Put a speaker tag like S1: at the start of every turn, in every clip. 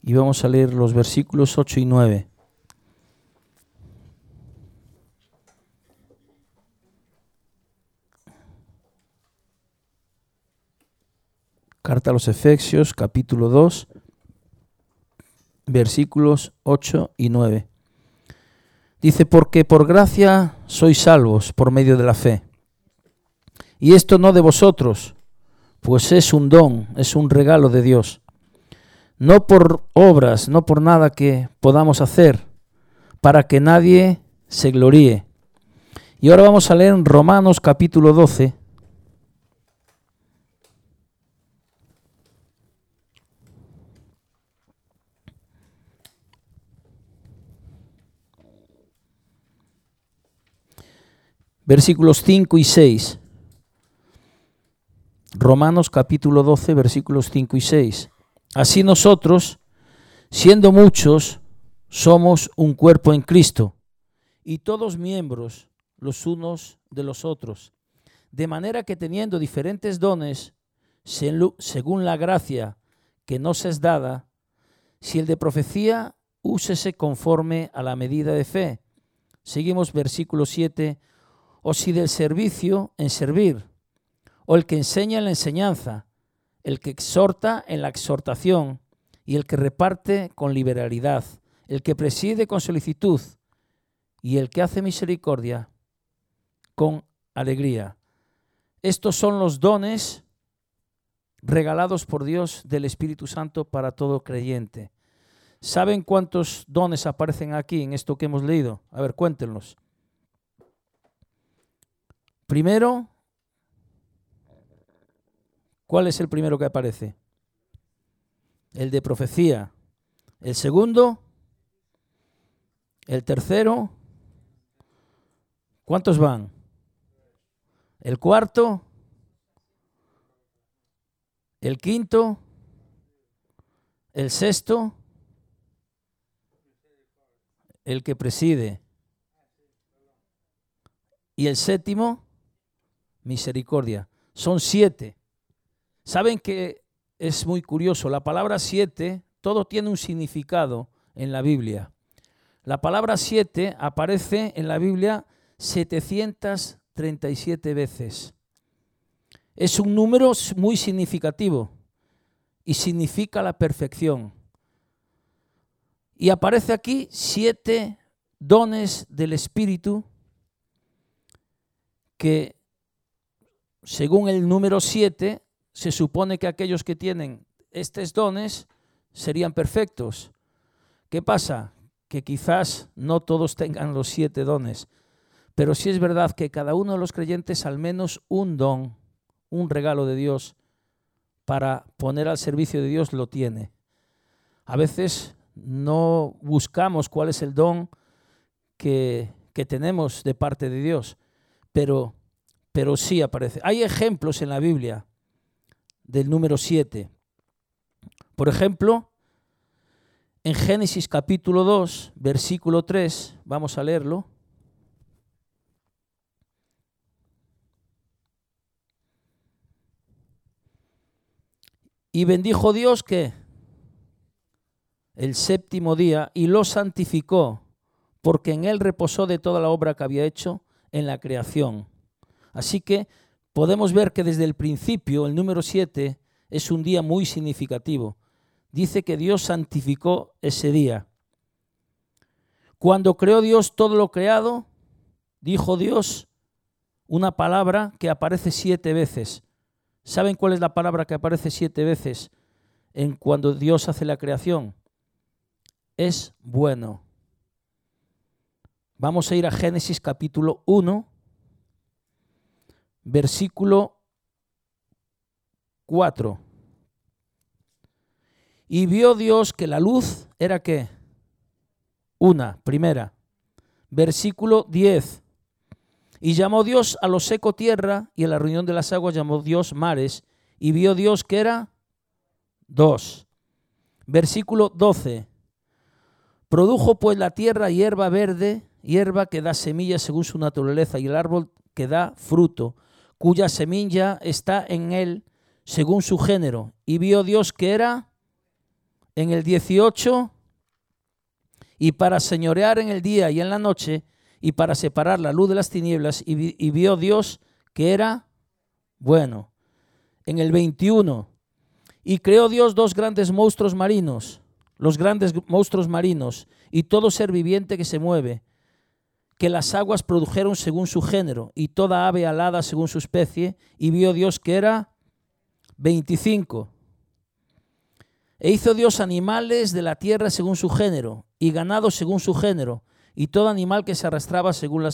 S1: y vamos a leer los versículos 8 y 9. Carta a los Efesios, capítulo 2, versículos 8 y 9. Dice, porque por gracia sois salvos por medio de la fe. Y esto no de vosotros, pues es un don, es un regalo de Dios. No por obras, no por nada que podamos hacer, para que nadie se gloríe. Y ahora vamos a leer en Romanos capítulo 12. Versículos 5 y 6. Romanos capítulo 12, versículos 5 y 6. Así nosotros, siendo muchos, somos un cuerpo en Cristo, y todos miembros los unos de los otros. De manera que teniendo diferentes dones, según la gracia que nos es dada, si el de profecía, úsese conforme a la medida de fe. Seguimos versículo 7. O si del servicio, en servir, o el que enseña en la enseñanza, el que exhorta en la exhortación, y el que reparte con liberalidad, el que preside con solicitud, y el que hace misericordia con alegría. Estos son los dones regalados por Dios del Espíritu Santo para todo creyente. ¿Saben cuántos dones aparecen aquí en esto que hemos leído? A ver, cuéntenlos. Primero, ¿cuál es el primero que aparece? El de profecía. El segundo, el tercero, ¿cuántos van? El cuarto, el quinto, el sexto, el que preside, y el séptimo, misericordia. Son 7. Saben que es muy curioso, la palabra 7, todo tiene un significado en la Biblia. La palabra 7 aparece en la Biblia 737 veces. Es un número muy significativo y significa la perfección. Y aparece aquí 7 dones del Espíritu que, según el número 7, se supone que aquellos que tienen estos dones serían perfectos. ¿Qué pasa? Que quizás no todos tengan los 7 dones, pero sí es verdad que cada uno de los creyentes al menos un don, un regalo de Dios para poner al servicio de Dios lo tiene. A veces no buscamos cuál es el don que tenemos de parte de Dios, pero sí aparece. Hay ejemplos en la Biblia del número 7. Por ejemplo, en Génesis capítulo 2, versículo 3, vamos a leerlo. Y bendijo Dios que el séptimo día y lo santificó, porque en él reposó de toda la obra que había hecho en la creación. Así que podemos ver que desde el principio el número 7 es un día muy significativo. Dice que Dios santificó ese día. Cuando creó Dios todo lo creado, dijo Dios una palabra que aparece 7 veces. ¿Saben cuál es la palabra que aparece 7 veces en cuando Dios hace la creación? Es bueno. Vamos a ir a Génesis capítulo 1, versículo 4. Y vio Dios que la luz era ¿qué? Una, primera. Versículo 10. Y llamó Dios a lo seco tierra, y a la reunión de las aguas llamó Dios mares, y vio Dios que era 2. Versículo 12. Produjo pues la tierra hierba verde, hierba que da semilla según su naturaleza, y el árbol que da fruto, cuya semilla está en él según su género. Y vio Dios que era en el 18, y para señorear en el día y en la noche, y para separar la luz de las tinieblas, y vio Dios que era bueno. En el 21, y creó Dios dos grandes monstruos marinos, los grandes monstruos marinos, y todo ser viviente que se mueve, que las aguas produjeron según su género, y toda ave alada según su especie, y vio Dios que era 25. E hizo Dios animales de la tierra según su género, y ganado según su género, y todo animal que se arrastraba según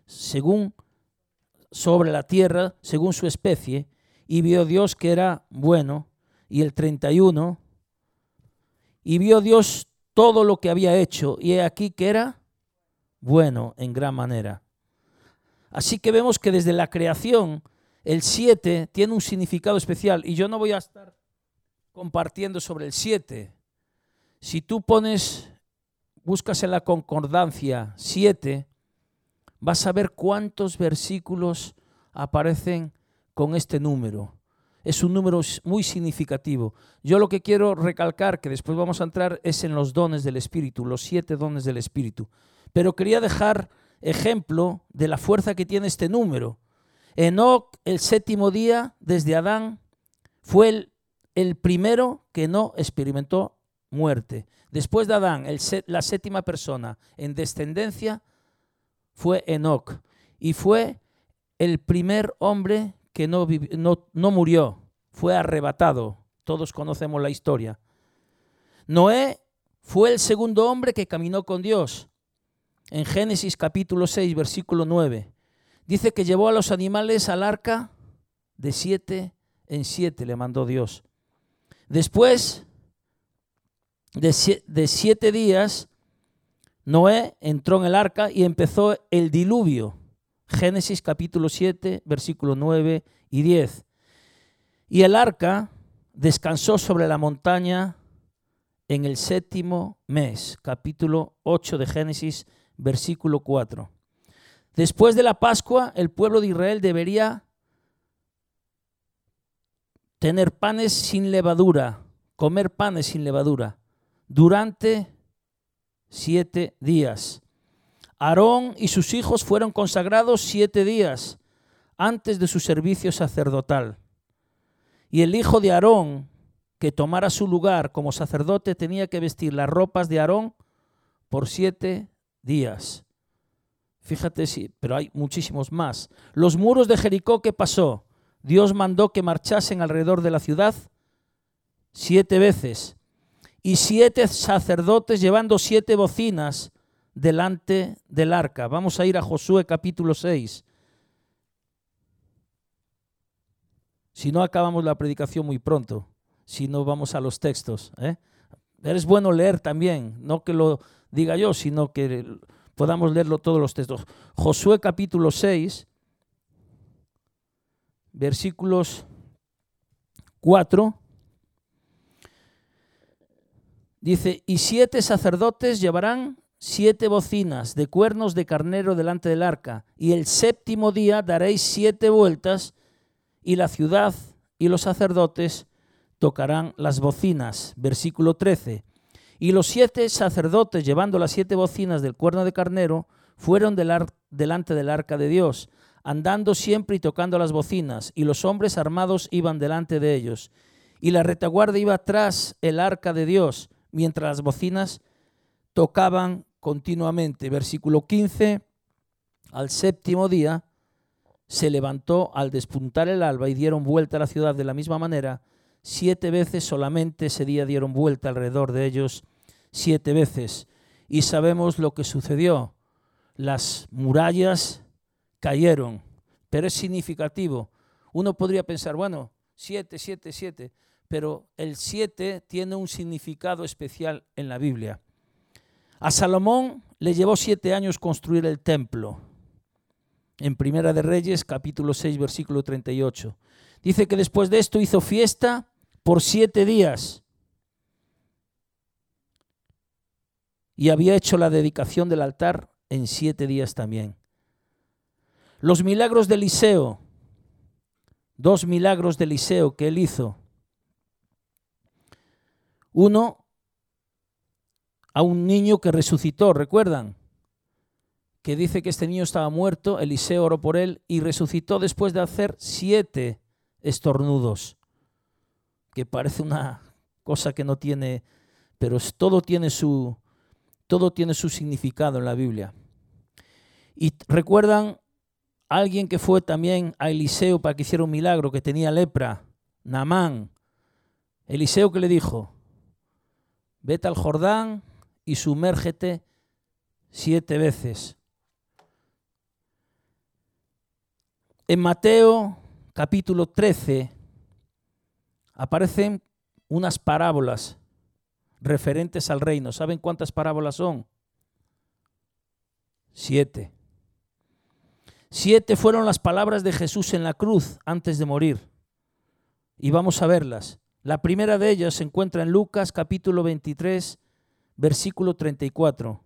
S1: sobre la tierra, según su especie, y vio Dios que era bueno. Y el 31, y vio Dios todo lo que había hecho, y he aquí que era bueno en gran manera. Así que vemos que desde la creación, el 7 tiene un significado especial, y yo no voy a estar compartiendo sobre el 7. Si tú buscas en la concordancia 7, vas a ver cuántos versículos aparecen con este número. Es un número muy significativo. Yo lo que quiero recalcar, que después vamos a entrar, es en los dones del Espíritu, los 7 dones del Espíritu. Pero quería dejar ejemplo de la fuerza que tiene este número. Enoc, el 7º día desde Adán, fue el primero que no experimentó muerte. Después de Adán, la 7ª persona en descendencia fue Enoc, y fue el primer hombre que no murió, fue arrebatado. Todos conocemos la historia. Noé fue el segundo hombre que caminó con Dios. En Génesis capítulo 6, versículo 9, dice que llevó a los animales al arca de 7 en 7, le mandó Dios. Después de 7 días, Noé entró en el arca y empezó el diluvio. Génesis capítulo 7, versículo 9 y 10. Y el arca descansó sobre la montaña en el 7º mes. Capítulo 8 de Génesis, versículo 4. Después de la Pascua, el pueblo de Israel debería tener panes sin levadura, comer panes sin levadura, durante 7 días. Aarón y sus hijos fueron consagrados 7 días antes de su servicio sacerdotal. Y el hijo de Aarón, que tomara su lugar como sacerdote, tenía que vestir las ropas de Aarón por 7 días. Fíjate, sí, pero hay muchísimos más. Los muros de Jericó, ¿qué pasó? Dios mandó que marchasen alrededor de la ciudad 7 veces. Y 7 sacerdotes llevando 7 bocinas delante del arca. Vamos a ir a Josué capítulo 6. Si no, acabamos la predicación muy pronto. Si no, vamos a los textos. Es bueno leer también, no que lo diga yo, sino que podamos leerlo todos los textos. Josué capítulo 6, versículos 4. Dice, y 7 sacerdotes llevarán 7 bocinas de cuernos de carnero delante del arca, y el 7º día daréis 7 vueltas, y la ciudad y los sacerdotes tocarán las bocinas. Versículo 13. Y los 7 sacerdotes, llevando las 7 bocinas del cuerno de carnero, fueron delante del arca de Dios, andando siempre y tocando las bocinas, y los hombres armados iban delante de ellos. Y la retaguardia iba tras el arca de Dios, mientras las bocinas tocaban continuamente. Versículo 15. Al 7º día se levantó al despuntar el alba y dieron vuelta a la ciudad de la misma manera. 7 veces solamente ese día dieron vuelta alrededor de ellos, 7 veces. Y sabemos lo que sucedió. Las murallas cayeron, pero es significativo. Uno podría pensar, bueno, 7, 7, 7, pero el 7 tiene un significado especial en la Biblia. A Salomón le llevó 7 años construir el templo. En Primera de Reyes, capítulo 6, versículo 38. Dice que después de esto hizo fiesta por 7 días. Y había hecho la dedicación del altar en 7 días también. Los milagros de Eliseo, 2 milagros de Eliseo que él hizo. Uno a un niño que resucitó, ¿recuerdan? Que dice que este niño estaba muerto, Eliseo oró por él y resucitó después de hacer 7 estornudos, que parece una cosa que no tiene, pero todo tiene su significado en la Biblia. Y recuerdan a alguien que fue también a Eliseo para que hiciera un milagro, que tenía lepra, Naamán. Eliseo, ¿qué le dijo? Vete al Jordán y sumérgete 7 veces. En Mateo capítulo 13 aparecen unas parábolas referentes al reino. ¿Saben cuántas parábolas son? 7. 7 fueron las palabras de Jesús en la cruz antes de morir. Y vamos a verlas. La primera de ellas se encuentra en Lucas capítulo 23, versículo 34.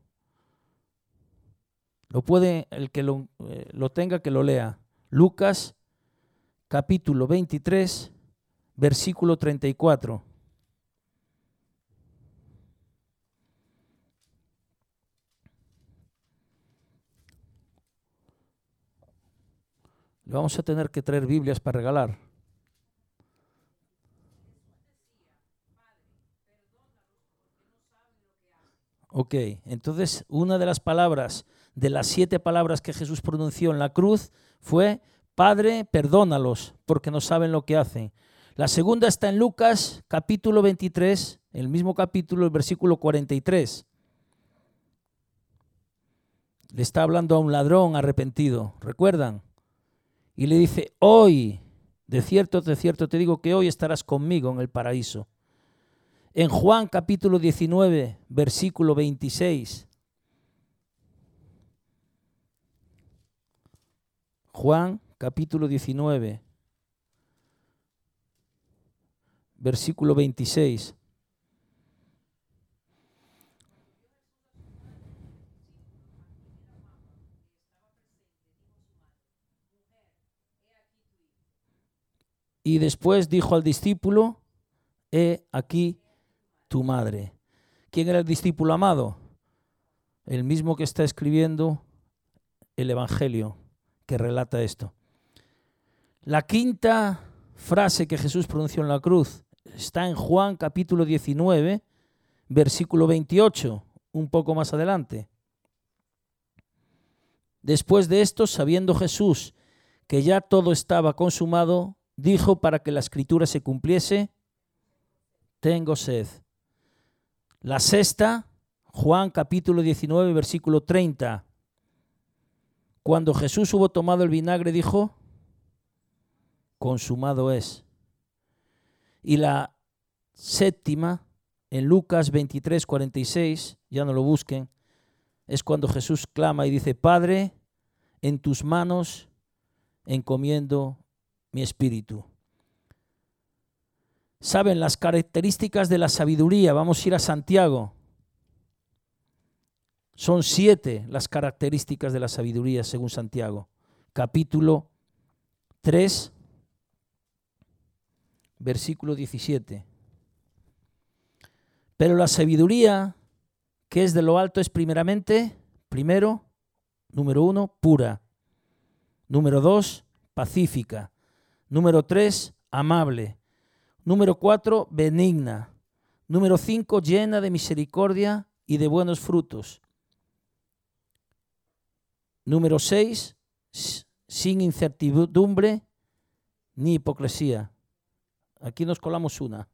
S1: El que lo tenga, que lo lea. Lucas capítulo 23, versículo 34. Le vamos a tener que traer Biblias para regalar. Ok, entonces una de las palabras, de las 7 palabras que Jesús pronunció en la cruz fue: Padre, perdónalos, porque no saben lo que hacen. La segunda está en Lucas, capítulo 23, el mismo capítulo, el versículo 43. Le está hablando a un ladrón arrepentido, ¿recuerdan? Y le dice: hoy, de cierto te digo que hoy estarás conmigo en el paraíso. En Juan capítulo 19, versículo 26. Juan capítulo 19, versículo 26. Y después dijo al discípulo: he aquí tu madre. ¿Quién era el discípulo amado? El mismo que está escribiendo el Evangelio que relata esto. La quinta frase que Jesús pronunció en la cruz está en Juan capítulo 19, versículo 28, un poco más adelante. Después de esto, sabiendo Jesús que ya todo estaba consumado, dijo, para que la escritura se cumpliese: tengo sed. La sexta, Juan capítulo 19, versículo 30. Cuando Jesús hubo tomado el vinagre, dijo: consumado es. Y la séptima, en Lucas 23, 46, ya no lo busquen, es cuando Jesús clama y dice: Padre, en tus manos encomiendo mi espíritu. ¿Saben las características de la sabiduría? Vamos a ir a Santiago. Son 7 las características de la sabiduría según Santiago. Capítulo 3, versículo 17. Pero la sabiduría que es de lo alto es primero, número 1, pura. Número 2, pacífica. Número 3, amable. Número 4, benigna. Número 5, llena de misericordia y de buenos frutos. Número 6, sin incertidumbre ni hipocresía. Aquí nos colamos una.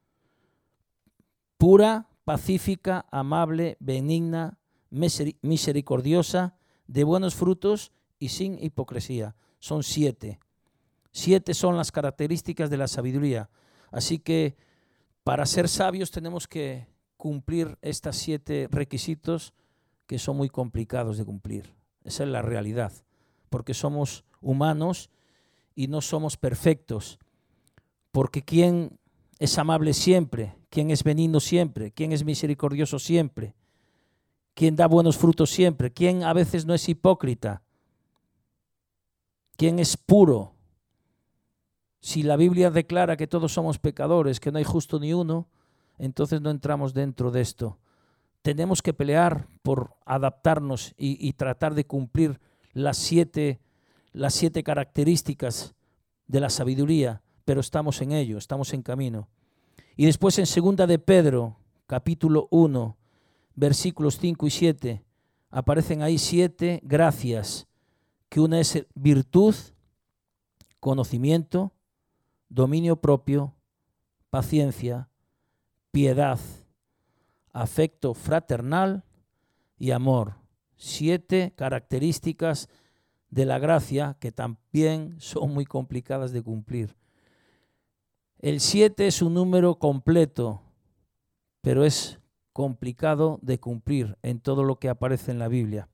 S1: Pura, pacífica, amable, benigna, misericordiosa, de buenos frutos y sin hipocresía. Son 7. 7 son las características de la sabiduría. Así que para ser sabios tenemos que cumplir estos 7 requisitos que son muy complicados de cumplir. Esa es la realidad, porque somos humanos y no somos perfectos. Porque ¿quién es amable siempre? ¿Quién es benigno siempre? ¿Quién es misericordioso siempre? ¿Quién da buenos frutos siempre? ¿Quién a veces no es hipócrita? ¿Quién es puro? Si la Biblia declara que todos somos pecadores, que no hay justo ni uno, entonces no entramos dentro de esto. tenemos que pelear por adaptarnos y tratar de cumplir las siete características de la sabiduría, pero estamos en ello, estamos en camino. Y después en 2 de Pedro, capítulo 1, versículos 5 y 7, aparecen ahí 7 gracias, que una es virtud, conocimiento, dominio propio, paciencia, piedad, afecto fraternal y amor. 7 características de la gracia que también son muy complicadas de cumplir. El 7 es un número completo, pero es complicado de cumplir en todo lo que aparece en la Biblia.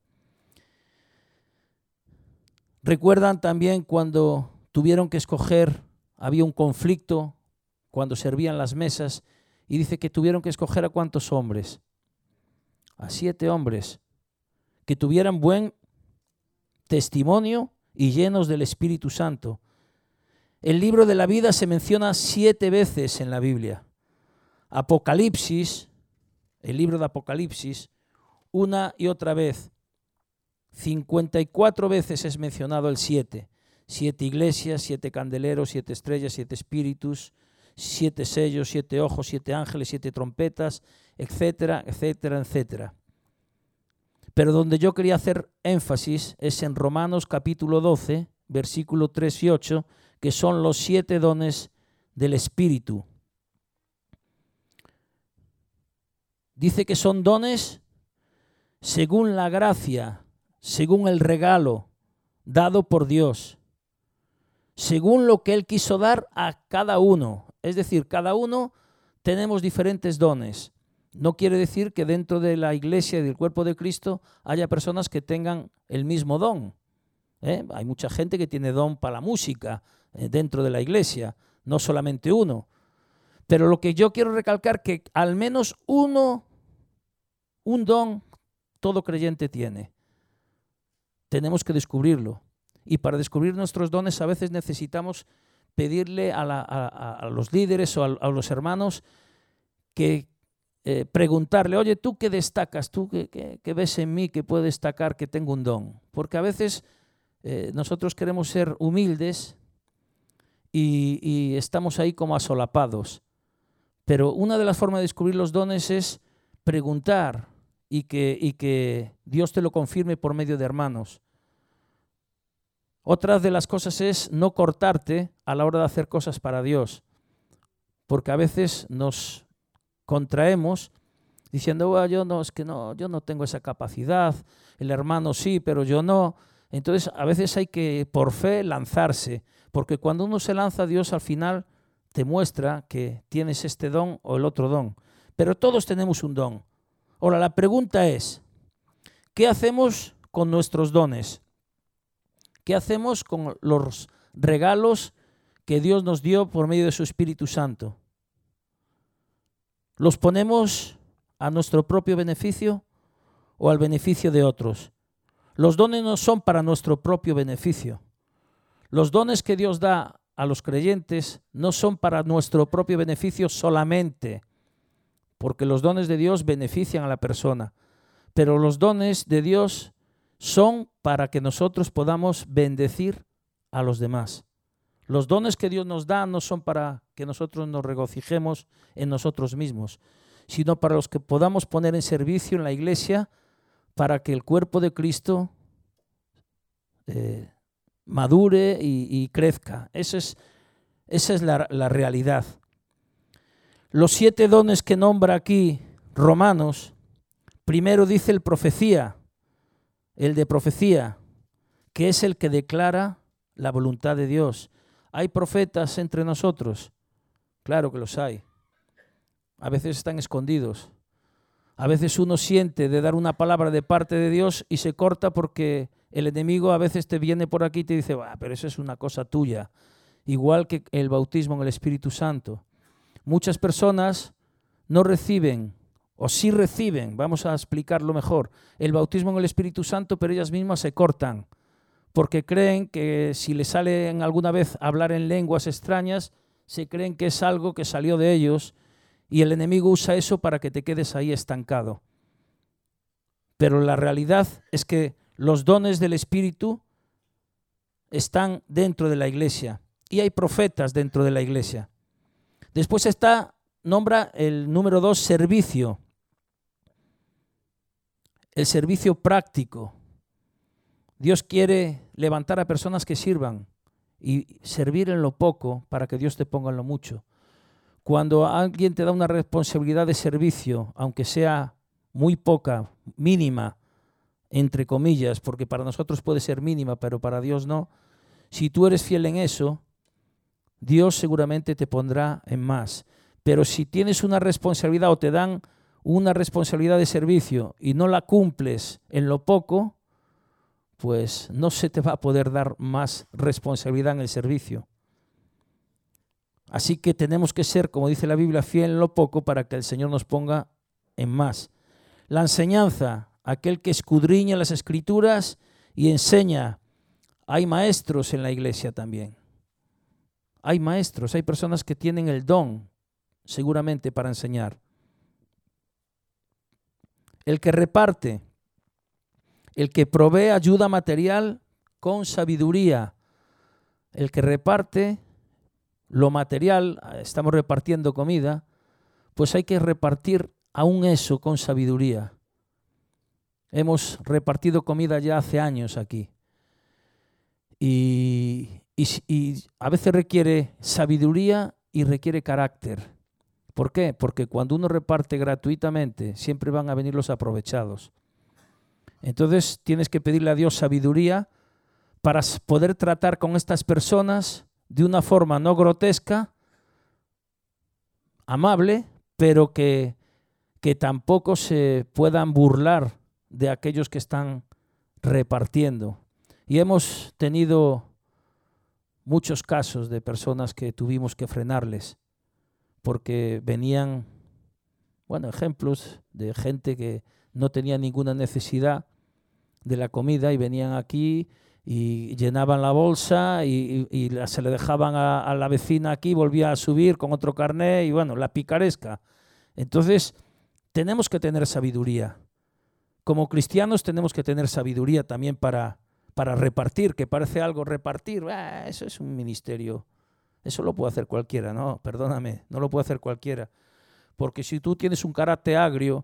S1: ¿Recuerdan también cuando tuvieron que escoger, había un conflicto cuando servían las mesas y dice que tuvieron que escoger a cuántos hombres? A 7 hombres que tuvieran buen testimonio y llenos del Espíritu Santo. El libro de la vida se menciona 7 veces en la Biblia. Apocalipsis, el libro de Apocalipsis, una y otra vez. 54 veces es mencionado el 7. 7 iglesias, 7 candeleros, 7 estrellas, 7 espíritus, 7 sellos, 7 ojos, 7 ángeles, 7 trompetas, etcétera, etcétera, etcétera. Pero donde yo quería hacer énfasis es en Romanos capítulo 12, versículo 3 y 8, que son los 7 dones del Espíritu. Dice que son dones según la gracia, según el regalo dado por Dios, según lo que Él quiso dar a cada uno. Es decir, cada uno tenemos diferentes dones. No quiere decir que dentro de la iglesia y del cuerpo de Cristo haya personas que tengan el mismo don. Hay mucha gente que tiene don para la música dentro de la iglesia, no solamente uno. Pero lo que yo quiero recalcar que al menos un don todo creyente tiene. Tenemos que descubrirlo. Y para descubrir nuestros dones a veces necesitamos pedirle a los líderes o a los hermanos que preguntarle, oye, ¿tú qué destacas? ¿Tú qué ves en mí que puedo destacar que tengo un don? Porque a veces nosotros queremos ser humildes y estamos ahí como asolapados. Pero una de las formas de descubrir los dones es preguntar y que Dios te lo confirme por medio de hermanos. Otra de las cosas es no cortarte a la hora de hacer cosas para Dios, porque a veces nos contraemos diciendo, yo no tengo esa capacidad, el hermano sí, pero yo no. Entonces a veces hay que por fe lanzarse, porque cuando uno se lanza, Dios al final te muestra que tienes este don o el otro don, pero todos tenemos un don. Ahora la pregunta es, ¿qué hacemos con nuestros dones? ¿Qué hacemos con los regalos que Dios nos dio por medio de su Espíritu Santo? ¿Los ponemos a nuestro propio beneficio o al beneficio de otros? Los dones no son para nuestro propio beneficio. Los dones que Dios da a los creyentes no son para nuestro propio beneficio solamente, porque los dones de Dios benefician a la persona, pero los dones de Dios son para que nosotros podamos bendecir a los demás. Los dones que Dios nos da no son para que nosotros nos regocijemos en nosotros mismos, sino para los que podamos poner en servicio en la iglesia para que el cuerpo de Cristo madure y crezca. Esa es la realidad. Los 7 dones que nombra aquí Romanos, primero dice el de profecía, que es el que declara la voluntad de Dios. ¿Hay profetas entre nosotros? Claro que los hay. A veces están escondidos. A veces uno siente de dar una palabra de parte de Dios y se corta porque el enemigo a veces te viene por aquí y te dice, pero eso es una cosa tuya. Igual que el bautismo en el Espíritu Santo. Muchas personas no reciben, o sí reciben, vamos a explicarlo mejor, el bautismo en el Espíritu Santo, pero ellas mismas se cortan, porque creen que si les salen alguna vez hablar en lenguas extrañas, se creen que es algo que salió de ellos, y el enemigo usa eso para que te quedes ahí estancado. Pero la realidad es que los dones del Espíritu están dentro de la iglesia y hay profetas dentro de la iglesia. Después nombra el número 2, servicio. El servicio práctico. Dios quiere levantar a personas que sirvan y servir en lo poco para que Dios te ponga en lo mucho. Cuando alguien te da una responsabilidad de servicio, aunque sea muy poca, mínima, entre comillas, porque para nosotros puede ser mínima, pero para Dios no, si tú eres fiel en eso, Dios seguramente te pondrá en más. Pero si tienes una responsabilidad o te dan una responsabilidad de servicio y no la cumples en lo poco, pues no se te va a poder dar más responsabilidad en el servicio. Así que tenemos que ser, como dice la Biblia, fiel en lo poco para que el Señor nos ponga en más. La enseñanza, aquel que escudriña las Escrituras y enseña. Hay maestros en la iglesia también. Hay maestros, hay personas que tienen el don, seguramente, para enseñar. El que reparte, el que provee ayuda material con sabiduría. El que reparte lo material, estamos repartiendo comida, pues hay que repartir aún eso con sabiduría. Hemos repartido comida ya hace años aquí. Y a veces requiere sabiduría y requiere carácter. ¿Por qué? Porque cuando uno reparte gratuitamente, siempre van a venir los aprovechados. Entonces tienes que pedirle a Dios sabiduría para poder tratar con estas personas de una forma no grotesca, amable, pero que tampoco se puedan burlar de aquellos que están repartiendo. Y hemos tenido muchos casos de personas que tuvimos que frenarles porque venían, ejemplos de gente que no tenía ninguna necesidad de la comida y venían aquí y llenaban la bolsa y se le dejaban a la vecina aquí, volvía a subir con otro carné y la picaresca. Entonces, tenemos que tener sabiduría. Como cristianos tenemos que tener sabiduría también para repartir, que parece algo repartir, eso es un ministerio, eso lo puede hacer cualquiera, no, perdóname, no lo puede hacer cualquiera, porque si tú tienes un carácter agrio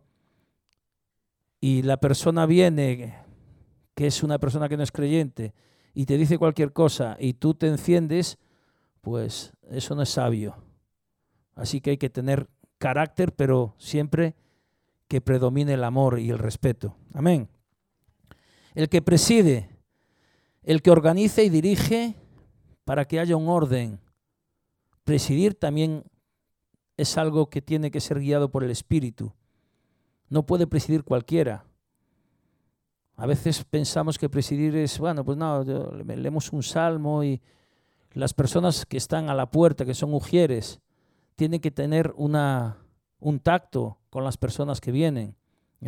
S1: y la persona viene, que es una persona que no es creyente, y te dice cualquier cosa y tú te enciendes, pues eso no es sabio. Así que hay que tener carácter, pero siempre que predomine el amor y el respeto. Amén. El que preside, el que organiza y dirige para que haya un orden. Presidir también es algo que tiene que ser guiado por el Espíritu. No puede presidir cualquiera. A veces pensamos que presidir es, leemos un salmo y las personas que están a la puerta, que son ujieres, tienen que tener un tacto con las personas que vienen.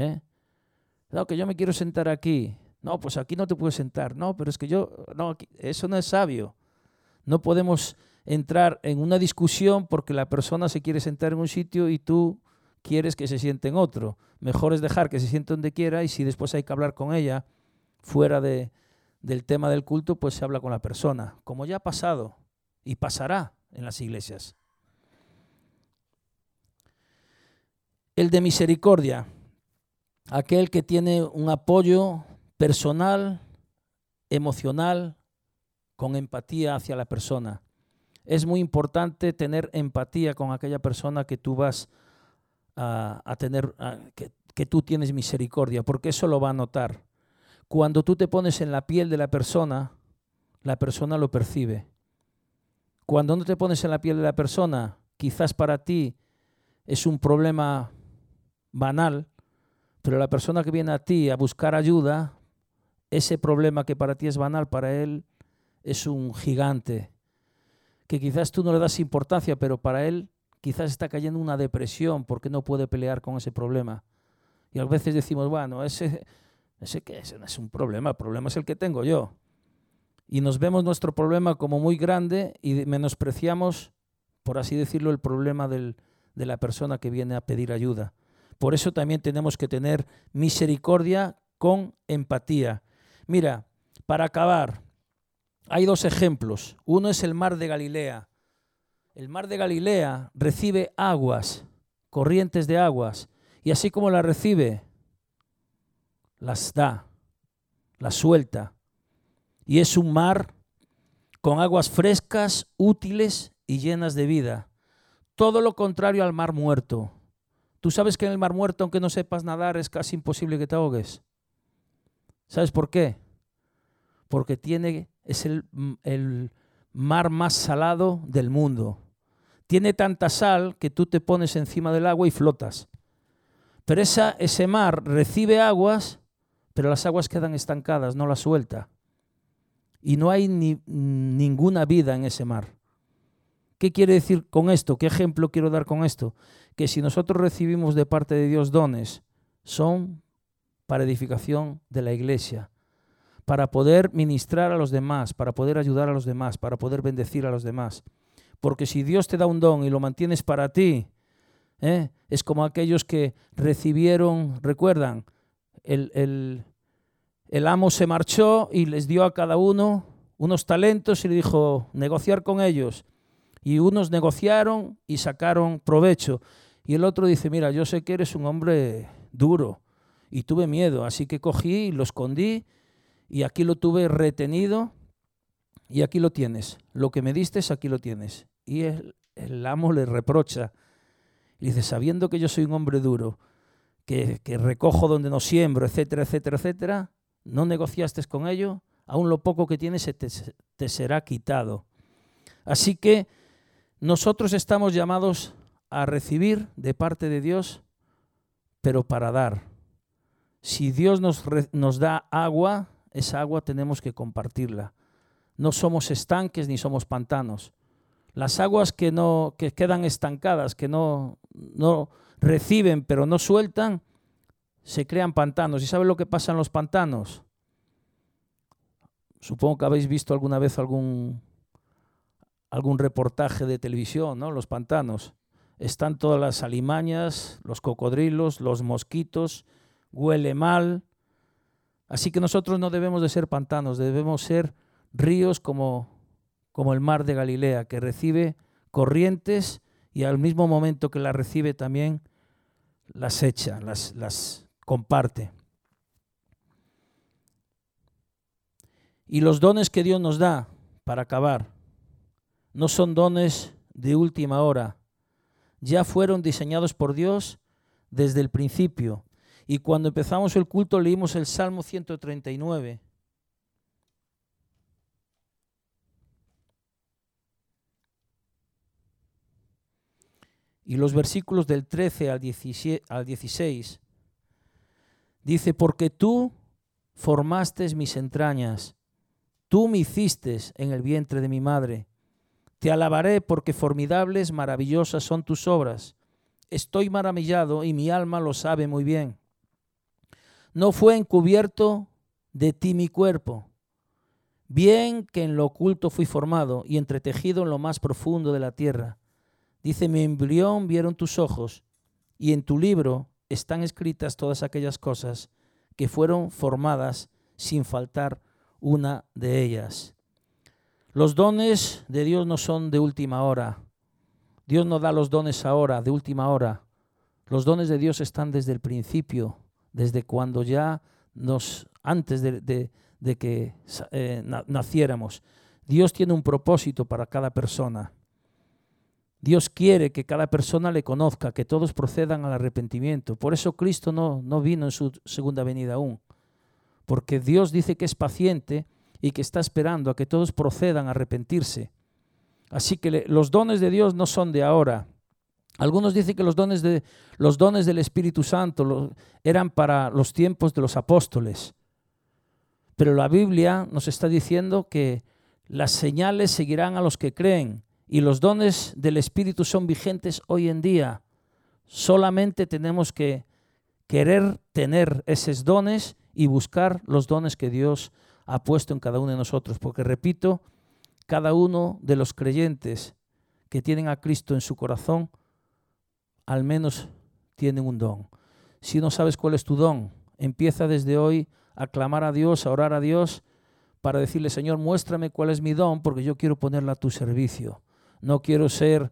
S1: No, que yo me quiero sentar aquí. No, pues aquí no te puedes sentar. No, pero es que eso no es sabio. No podemos entrar en una discusión porque la persona se quiere sentar en un sitio y tú quieres que se siente en otro. Mejor es dejar que se siente donde quiera y si después hay que hablar con ella fuera del tema del culto, pues se habla con la persona, como ya ha pasado y pasará en las iglesias. El de misericordia, aquel que tiene un apoyo personal, emocional, con empatía hacia la persona. Es muy importante tener empatía con aquella persona que tú vas a tener, que tú tienes misericordia, porque eso lo va a notar. Cuando tú te pones en la piel de la persona lo percibe. Cuando no te pones en la piel de la persona, quizás para ti es un problema banal, pero la persona que viene a ti a buscar ayuda, ese problema que para ti es banal, para él es un gigante, que quizás tú no le das importancia, pero para él quizás está cayendo en una depresión porque no puede pelear con ese problema. Y a veces decimos, ese no es un problema, el problema es el que tengo yo. Y nos vemos nuestro problema como muy grande y menospreciamos, por así decirlo, el problema de la persona que viene a pedir ayuda. Por eso también tenemos que tener misericordia con empatía. Mira, para acabar, hay dos ejemplos. Uno es el mar de Galilea. El mar de Galilea recibe aguas, corrientes de aguas, y así como las recibe, las da, las suelta. Y es un mar con aguas frescas, útiles y llenas de vida. Todo lo contrario al mar muerto. Tú sabes que en el mar muerto, aunque no sepas nadar, es casi imposible que te ahogues. ¿Sabes por qué? Porque es el mar más salado del mundo. Tiene tanta sal que tú te pones encima del agua y flotas. Pero ese mar recibe aguas, pero las aguas quedan estancadas, no las suelta. Y no hay ninguna vida en ese mar. ¿Qué quiere decir con esto? ¿Qué ejemplo quiero dar con esto? Que si nosotros recibimos de parte de Dios dones, son para edificación de la iglesia, para poder ministrar a los demás, para poder ayudar a los demás, para poder bendecir a los demás. Porque si Dios te da un don y lo mantienes para ti, es como aquellos que recibieron, recuerdan, el amo se marchó y les dio a cada uno unos talentos y le dijo, negociar con ellos. Y unos negociaron y sacaron provecho. Y el otro dice, mira, yo sé que eres un hombre duro y tuve miedo, así que cogí y lo escondí y aquí lo tuve retenido y aquí lo tienes. Lo que me diste, aquí lo tienes. Y el amo le reprocha. Y dice, sabiendo que yo soy un hombre duro, que recojo donde no siembro, etcétera, etcétera, etcétera, no negociaste con ello, aún lo poco que tienes te será quitado. Así que nosotros estamos llamados a recibir de parte de Dios, pero para dar. Si Dios nos da agua, esa agua tenemos que compartirla. No somos estanques ni somos pantanos. Las aguas que quedan estancadas, que no reciben pero no sueltan, se crean pantanos. ¿Y saben lo que pasa en los pantanos? Supongo que habéis visto alguna vez algún reportaje de televisión, ¿no? Los pantanos. Están todas las alimañas, los cocodrilos, los mosquitos, huele mal. Así que nosotros no debemos de ser pantanos, debemos ser ríos como el mar de Galilea, que recibe corrientes y al mismo momento que las recibe también las echa, las comparte. Y los dones que Dios nos da, para acabar, no son dones de última hora. Ya fueron diseñados por Dios desde el principio. Y cuando empezamos el culto leímos el Salmo 139. Y los versículos del 13 al 16 dice, porque tú formaste mis entrañas, tú me hiciste en el vientre de mi madre. Te alabaré porque formidables, maravillosas son tus obras. Estoy maravillado y mi alma lo sabe muy bien. No fue encubierto de ti mi cuerpo. Bien que en lo oculto fui formado y entretejido en lo más profundo de la tierra. Dice, mi embrión vieron tus ojos y en tu libro están escritas todas aquellas cosas que fueron formadas sin faltar una de ellas. Los dones de Dios no son de última hora. Dios no da los dones ahora, de última hora. Los dones de Dios están desde el principio, desde cuando ya antes de que naciéramos. Dios tiene un propósito para cada persona. Dios quiere que cada persona le conozca, que todos procedan al arrepentimiento. Por eso Cristo no vino en su segunda venida aún. Porque Dios dice que es paciente y que está esperando a que todos procedan a arrepentirse. Así que los dones de Dios no son de ahora. Algunos dicen que los dones del Espíritu Santo eran para los tiempos de los apóstoles. Pero la Biblia nos está diciendo que las señales seguirán a los que creen y los dones del Espíritu son vigentes hoy en día. Solamente tenemos que querer tener esos dones y buscar los dones que Dios ha puesto en cada uno de nosotros. Porque, repito, cada uno de los creyentes que tienen a Cristo en su corazón, al menos tienen un don. si no sabes cuál es tu don, empieza desde hoy a clamar a Dios, a orar a Dios, para decirle, Señor, muéstrame cuál es mi don, porque yo quiero ponerla a tu servicio. No quiero ser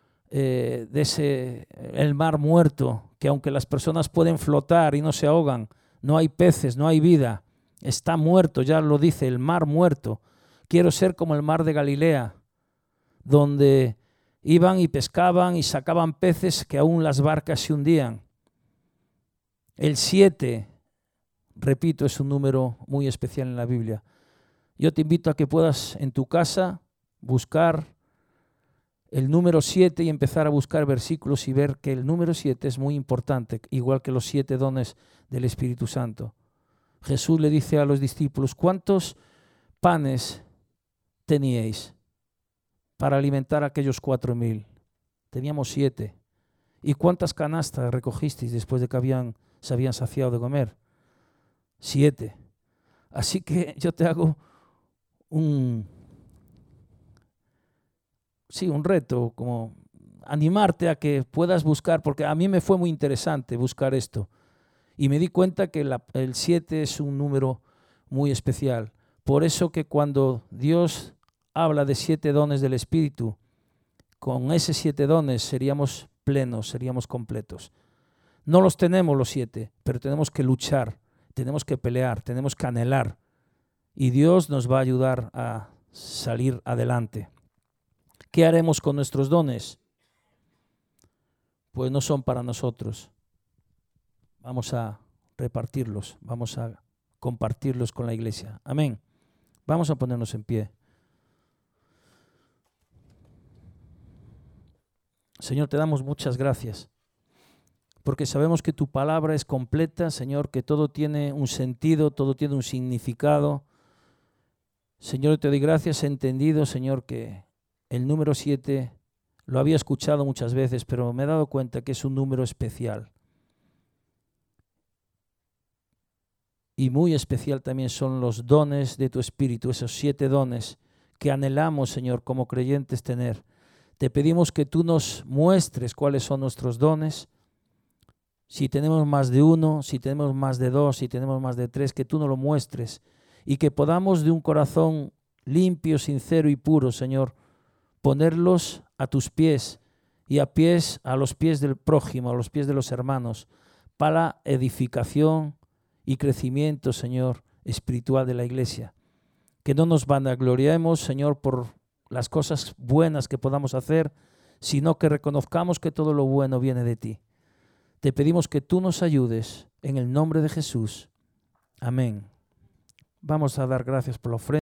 S1: el mar muerto, que aunque las personas pueden flotar y no se ahogan, no hay peces, no hay vida, está muerto, ya lo dice, el mar muerto. Quiero ser como el mar de Galilea, donde iban y pescaban y sacaban peces que aún las barcas se hundían. El 7, repito, es un número muy especial en la Biblia. Yo te invito a que puedas en tu casa buscar el número 7 y empezar a buscar versículos y ver que el número 7 es muy importante, igual que los 7 dones del Espíritu Santo. Jesús le dice a los discípulos, ¿cuántos panes teníais para alimentar a aquellos 4,000? Teníamos 7. ¿Y cuántas canastas recogisteis después de que se habían saciado de comer? 7. Así que yo te hago un reto, como animarte a que puedas buscar, porque a mí me fue muy interesante buscar esto y me di cuenta que el 7 es un número muy especial. Por eso que cuando Dios habla de 7 dones del Espíritu, con esos 7 dones seríamos plenos, seríamos completos. No los tenemos los 7, pero tenemos que luchar, tenemos que pelear, tenemos que anhelar y Dios nos va a ayudar a salir adelante. ¿Qué haremos con nuestros dones? Pues no son para nosotros. Vamos a repartirlos, vamos a compartirlos con la iglesia. Amén. Vamos a ponernos en pie. Señor, te damos muchas gracias, porque sabemos que tu palabra es completa, Señor, que todo tiene un sentido, todo tiene un significado. Señor, te doy gracias, he entendido, Señor, que el número 7 lo había escuchado muchas veces, pero me he dado cuenta que es un número especial. Y muy especial también son los dones de tu Espíritu, esos 7 dones que anhelamos, Señor, como creyentes tener. Te pedimos que tú nos muestres cuáles son nuestros dones. Si tenemos más de 1, si tenemos más de 2, si tenemos más de 3, que tú nos lo muestres. Y que podamos de un corazón limpio, sincero y puro, Señor, ponerlos a tus pies y a los pies del prójimo, a los pies de los hermanos, para edificación y crecimiento, Señor, espiritual de la iglesia. Que no nos vanagloriemos, Señor, por las cosas buenas que podamos hacer, sino que reconozcamos que todo lo bueno viene de ti. Te pedimos que tú nos ayudes en el nombre de Jesús. Amén. Vamos a dar gracias por la ofrenda.